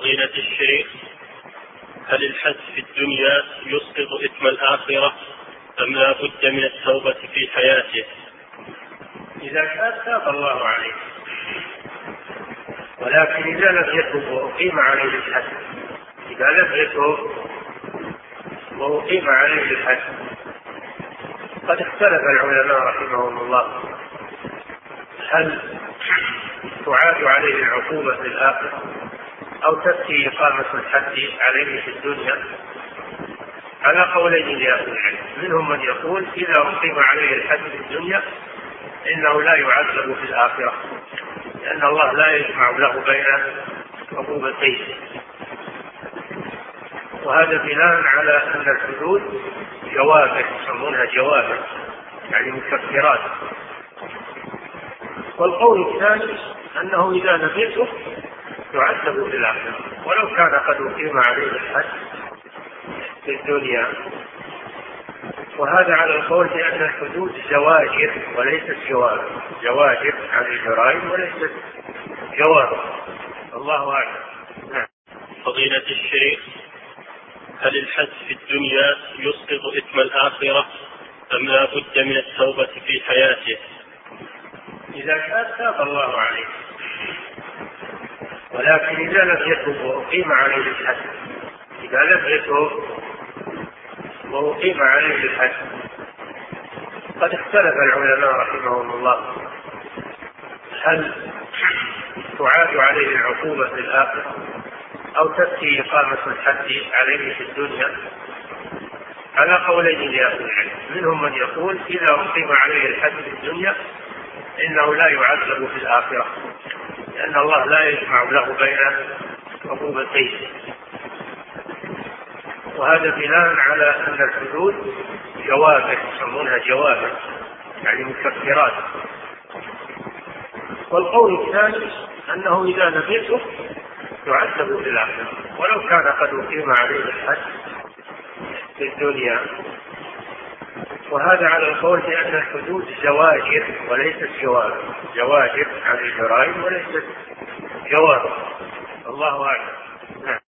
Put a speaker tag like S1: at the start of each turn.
S1: فضيلة الشيخ، هل الحد في الدنيا يسقط إثم الآخرة أم لا بد من التوبة في حياته؟
S2: إذا كان تاب الله عليه، ولكن إذا لم يتب وأقيم عليه الحد، إذا لم يتب وأقيم عليه الحد، قد اختلف العلماء رحمهم الله هل تعاد عليه العقوبة في الآخرة أو تكفي إقامة الحد عليه في الدنيا، على قولين لأهل العلم. منهم من يقول إذا أقيم عليه الحد في الدنيا إنه لا يعذب في الآخرة، لأن الله لا يجمع له بين عقوبتين، وهذا بناء على أن الحدود جوابر، يسمونها جوابر يعني مكفرات. والقول الثاني أنه إذا لم يتب يعذب في الآخرة ولو كان قد أقيم عليه الحد في الدنيا، وهذا على القول بأن الحدود زواجر وليست جوابر، زواجر عن الجرائم وليست جوابر. الله أعلم. نعم.
S1: فضيلة الشيخ، هل الحد في الدنيا يسقط إثم الآخرة أم لا بد من التوبة في حياته؟
S2: إذا كان تاب الله عليه، ولكن إذا لم يتب وأقيم عليه الحد، إذا لم يتب وأقيم عليه الحد، قد اختلف العلماء رحمهم الله هل تعاد عليه العقوبة في الآخرة أو تكفي إقامة الحد عليه في الدنيا، على قولين لأهل العلم. منهم من يقول إذا أقيم عليه الحد في الدنيا إنه لا يعذب في الآخرة، لأن الله لا يجمع له بين عقوبتين، وهذا بناء على أن الحدود جوابر، يسمونها جوابر يعني مكفرات. والقول الثاني أنه إذا لم يتب يعذب في الآخرة ولو كان قد أقيم عليه الحد في الدنيا، وهذا على القول بأن الحدود زواجر وليست جوابر، زواجر عن الجرائم وليست جوابر. الله أعلم.